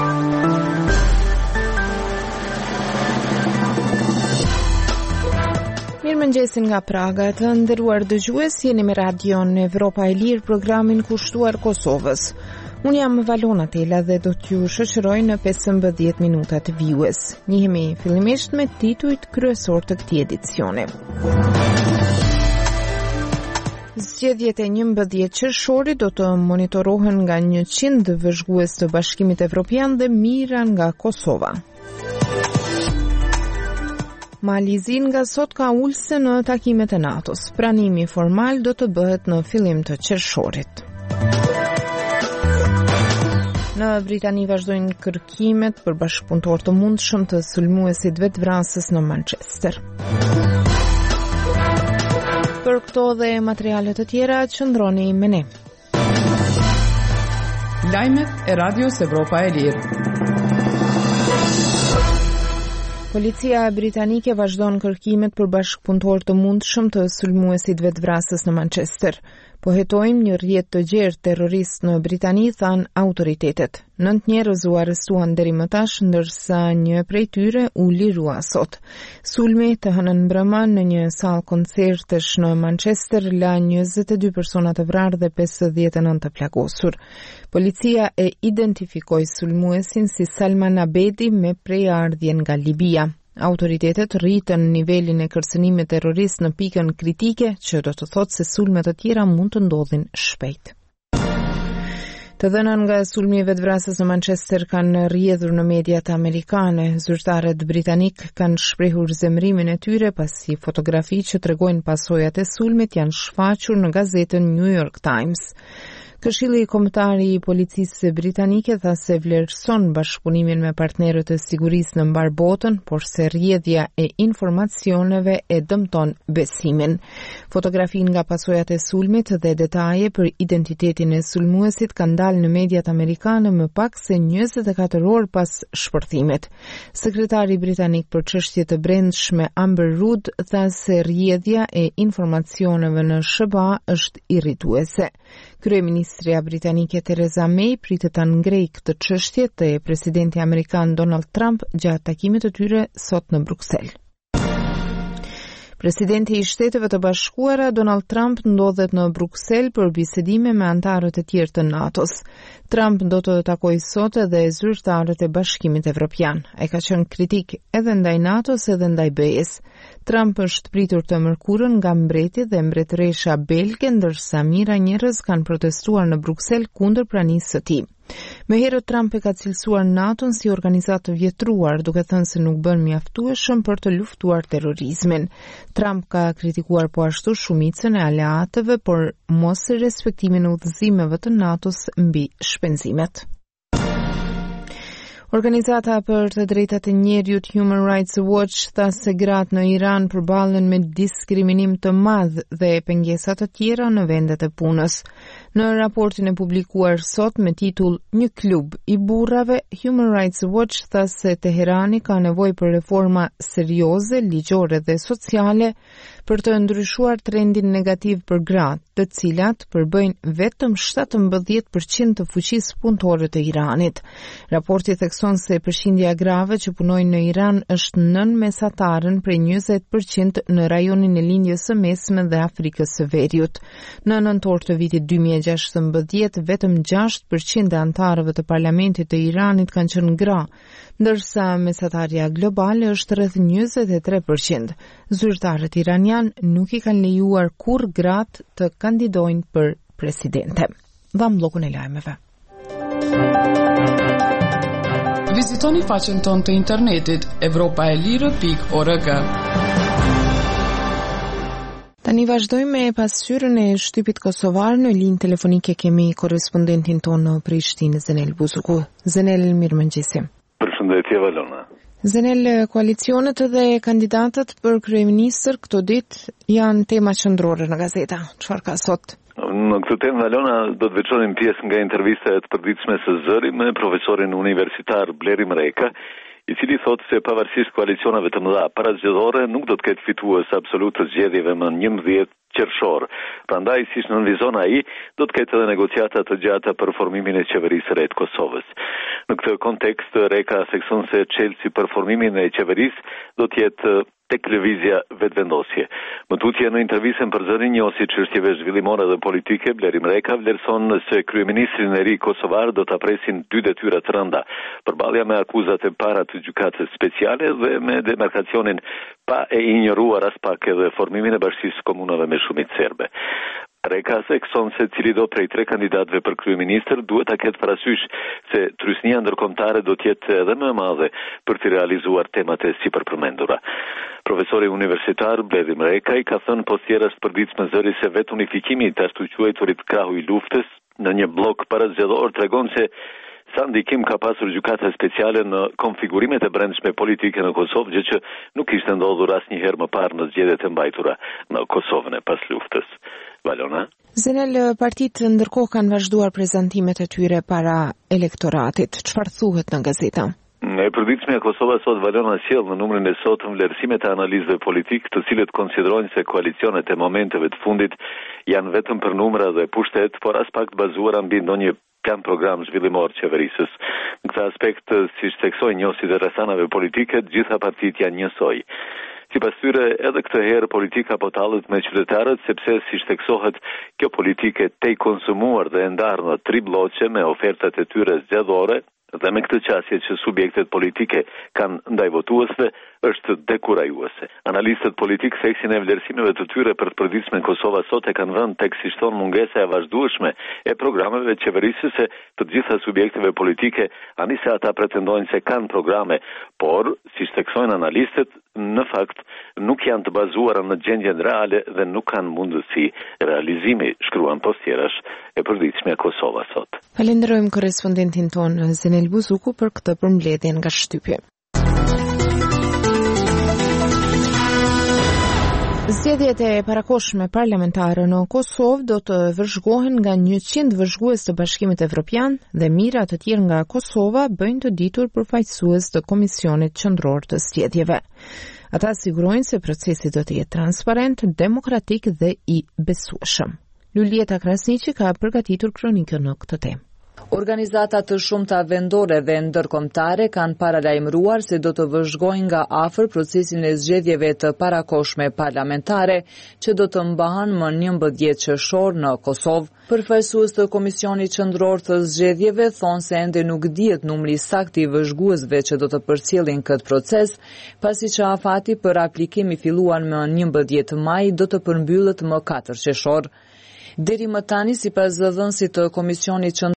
Mirëmëngjesin nga Praga, të nderuar dëgjues, jeni me radion Evropa e Lirë, programin kushtuar Kosovës. Unë jam Valona Tela dhe do t'ju shoqëroj në 15 minuta të vijues. Njihemi fillimisht me titujt kryesor të këtij edicioni. Zgjedhjet e 11 qershorit do të monitorohen nga 100 vëzhgues të Bashkimit Evropian dhe mira nga Kosova. Malizin nga sot ka ulse në takimet e NATO-s. Pranimi formal do të bëhet në fillim të qershorit. Në Britani vazhdojnë kërkimet për bashkëpunëtor të mundshëm të sulmuesit vetvrasës në Manchester. Për këto dhe materiale të tjera, qëndroni me ne. Lajmet e Radios Evropa e Lirë. Policia britanike vazhdon kërkimet për bashkëpunëtor të mundshëm të sulmuesit vetvrasës në Manchester. Po hetojmë një rrjet të gjerë terrorist në Britani, than autoritetet. 9 njerëz u arrestuan deri më tash, ndërsa një prej tyre u lirua sot. Sulmi të hënën mbrëma në një sallë koncertesh në Manchester la 22 persona të vrarë dhe 59 të plagosur. Policia e identifikoi sulmuesin si Salman Abedi me prejardhje nga Libia. Autoritetet rritën nivelin e kërcënimit terrorist në pikën kritike, që do të thotë se sulmet të tjera mund të ndodhin shpejt. Të dhënat nga sulmi i vetvrasës në Manchester kanë rrjedhur në mediat amerikane. Zyrtarët britanik kanë shprehur zemrimin e tyre pasi fotografi që tregojnë pasojat e sulmit janë shfaqur në gazetën New York Times. Këshilli kombëtar i policisë britanike tha se vlerëson bashkëpunimin me partnerët e sigurisë në mbar botën, por se rrjedhja e informacioneve e dëmton besimin. Fotografinë nga pasojat e sulmit dhe detaje për identitetin e sulmuesit kanë dalë në mediat amerikane më pak se 24 orë pas shpërthimit. Sekretari britanik për çështje të brendshme Amber Rudd tha se rrjedhja e informacioneve në SBA është irrituese. Kryeministria britanike Theresa May pritet ta ngrejë këtë çështje te presidenti amerikan Donald Trump gjatë takimit të tyre sot në Bruksel. Presidenti i Shteteve të Bashkuara Donald Trump ndodhet në Bruksel për bisedime me antarët e tjerë të NATO-s. Trump do të takojë sot edhe zyrtarët e Bashkimit Evropian. Ai ka qenë kritik edhe ndaj NATO-s edhe ndaj BE-s. Trump është pritur të mërkurën nga mbreti dhe mbretëresha belge, ndërsa mijëra njerëz kanë protestuar në Bruksel kundër pranisë së tij. Më herët Trump e ka cilësuar NATO-n si organizatë të vjetruar, duke thënë se nuk bën mjaftueshëm për të luftuar terrorizmin. Trump ka kritikuar po ashtu shumicën e aleatëve, por mos respektimin e udhëzimeve të NATO-s mbi shpenzimet. Organizata për të drejtat e njerëzit Human Rights Watch tha se gratë në Iran përballen me diskriminim të madh dhe pengesa të tjera në vendet e punës. Në raportin e publikuar sot me titull Një klub i burrave, Human Rights Watch tha se Teherani ka nevojë për reforma serioze, ligjore dhe sociale për të ndryshuar trendin negativ për gratë, të cilat përbëjnë vetëm 17% të fuqisë punëtore të Iranit. Raporti thekson se përqindja grave që punojnë në Iran është nën mesataren prej 20% në rajonin e lindjes së mesme dhe Afrikës së Veriut. Në nëntor të vitit 2016, vetëm 6% e antarëve të parlamentit të Iranit kanë qenë gra, ndërsa mesatarja globale është rreth 23%. Zyrtarët iranian nuk i kanë lejuar kurrë gratë të kandidojnë për presidente. Vam bllokun e lajmeve. Vizitoni faqen tonë të internetit europaelire.org. Tani vazhdojmë me pasqyrën e shtypit kosovar. Në linjë telefonike kemi korrespondentin tonë në Prishtinë, Zenel Buzuku. Zenel, mirëmëngjesi. Përshëndetje Valona. Zenel, koalicionet dhe kandidatët për kryeministër këto ditë janë tema qendrore në gazeta. Çfarë ka sot? Në këtë temë, Valona, do të veçonim pjesë nga intervista e të përditshme së Zëri me profesorin universitar Bleri Mreka, i cili thotë se pavarësisht koalicioneve të mëdha parazgjedhore nuk do të ketë fitues absolut të zgjedhjeve më 11 qershor. Prandaj, siç nënvizon ai, do të ketë edhe negociata të gjata për formimin e qeverisë së re të Kosovës. Në këtë kontekst, Reka thekson se çelësi për formimin e qeverisë do të jetë tek lëvizja vetëvendosje. Më tutje në intervistën për Zërin njohësi çështjeve zhvillimore dhe politike, Blerim Reka vlerëson se kryeministrin e ri kosovar do ta presin 2 detyra të rënda: përballja me akuzat e para të gjykatës speciale dhe me demarkacionin pa e injoruar as pak edhe formimin e bashkisë komunave me shumicë serbe. Reka thekson se cili do prej 3 kandidatëve për kryeministër duhet ta ketë parasysh se trysnia ndërkombëtare do të jetë edhe më e madhe për të realizuar temat e sipërpërmendura. Profesori universitar Blerim Reka i ka thënë postjerës përditshme Zëri se vetë unifikimi i të ashtu quajturit krahu i luftës në një blok parazgjedhor tregon se sa ndikim ka pasur gjykata speciale në konfigurimet e brendshme politike në Kosovë, gjë që nuk ishte ndodhur asnjëherë më parë në zgjedhjet e mbajtura në Kosovën e pas luftës. Valona? Zenel, partitë ndërkohë kanë vazhduar prezantimet e tyre para elektoratit. Çfarë thuhet në gazeta? E përditshme e Kosovës sot Valona sjell në numrin e sotëm vlerësimet e analizëve politik, të cilët konsiderojnë se koalicionet e momenteve të fundit janë vetëm për numra dhe pushtet, por as pak të bazuara mbi ndonjë plan program zhvillimor qeverisës. Në këtë aspekt, siç theksojnë njohësit e rrethanave politike, të gjitha partitë janë njësoj. Sipas tyre, edhe këtë herë politika po tallet me qytetarët, sepse siç theksohet, kjo politike te konsumuar dhe e ndarë në 3 bloqe me ofertat e tyre zgjedhore, dhe me këtë qasje që subjektet politike kanë ndaj votuesve, është dekurajuese. Analistët politik theksin e vlerësimeve të tyre për të përditshme në Kosova sot e kanë vënë tek si thon mungesa e vazhdueshme e programeve të qeverisë se të gjitha subjekteve politike, ani se ata pretendojnë se kanë programe, por, siç theksojnë analistët, në fakt nuk janë të bazuara në gjendjen reale dhe nuk kanë mundësi realizimi, shkruan postjerash e përditshme e Kosova sot. Falenderojmë korrespondentin ton Zenel Buzuku për këtë përmbledhje nga shtypje. Zgjedhjet e parakohshme parlamentare në Kosovë do të vëzhgohen nga 100 vëzhgues të Bashkimit Evropian dhe mijëra të tjerë nga Kosova bëjnë të ditur përfaqësues të Komisionit Qendror të Zgjedhjeve. Ata sigurojnë se procesi do të jetë transparent, demokratik dhe i besueshëm. Lulieta Krasniqi ka përgatitur kronikën në këtë temë. Organizata të shumta vendore dhe ndërkombëtare kanë paralajmëruar se do të vëzhgojnë nga afër procesin e zgjedhjeve të parakohshme parlamentare që do të mbahen më 11 qershor në Kosovë. Përfaqësues të Komisionit Qendror të Zgjedhjeve thonë se ende nuk dihet numri sakt i vëzhguesve që do të përcjellin këtë proces, pasi që afati për aplikim i filluar më 11 maj do të përmbyllet më 4 qershor. Deri më tani, sipas dhënësit të Komisionit